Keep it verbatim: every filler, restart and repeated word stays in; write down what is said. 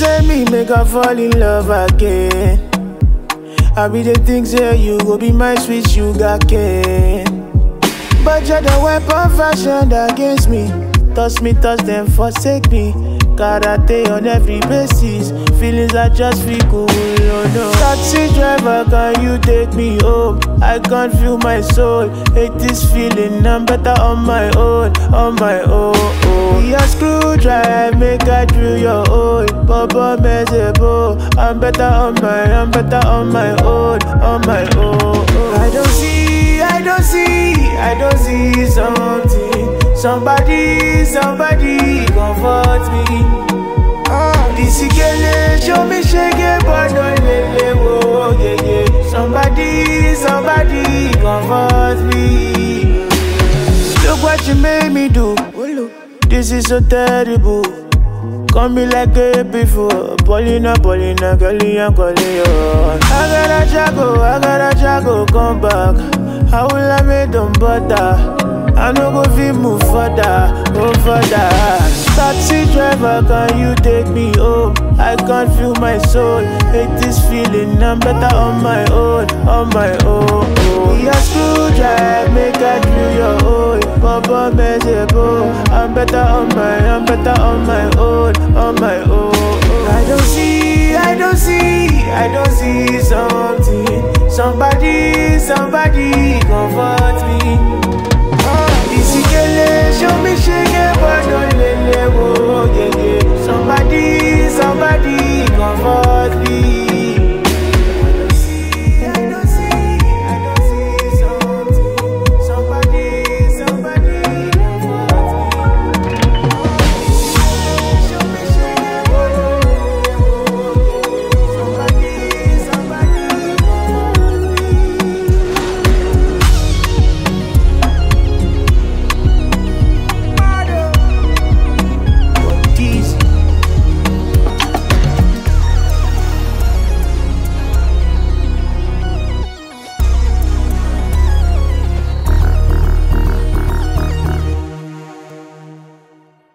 say me make her fall in love again. I be the things say you go be my sweet sugar cane. But you're the weapon fashioned against me. Toss me, toss them, forsake me. Karate on every basis. Feelings are just feel cool, oh no. Taxi driver, can you take me home? I can't feel my soul. Hate this feeling, I'm better on my own, on my own. Oh. Be a screwdriver, make I drill your hole. Baba Mezebo, I'm better on my, I'm better on my own, on my own. Oh. I don't see, I don't see, I don't see something. Somebody, somebody comfort me. Oh, this girl show me shake it, but don't let it go. Yeah, yeah. Somebody, somebody comfort me. Look what you made me do. This is so terrible. Call me like a before. Paulina, Paulina, girlie, I'm calling you. I gotta jago, I gotta jago, come back. How will I make them butter? I no go fit move further, go further. Taxi driver, can you take me home? I can't feel my soul. Hate this feeling, I'm better on my own, on my own. Be a screwdriver, make I drill your hole. Baba Mezebo, I'm better on my, I'm better on my own, on my own. I don't see, I don't see, I don't see something. Somebody, somebody comfort me. This girl show me shake it, but don't let it go.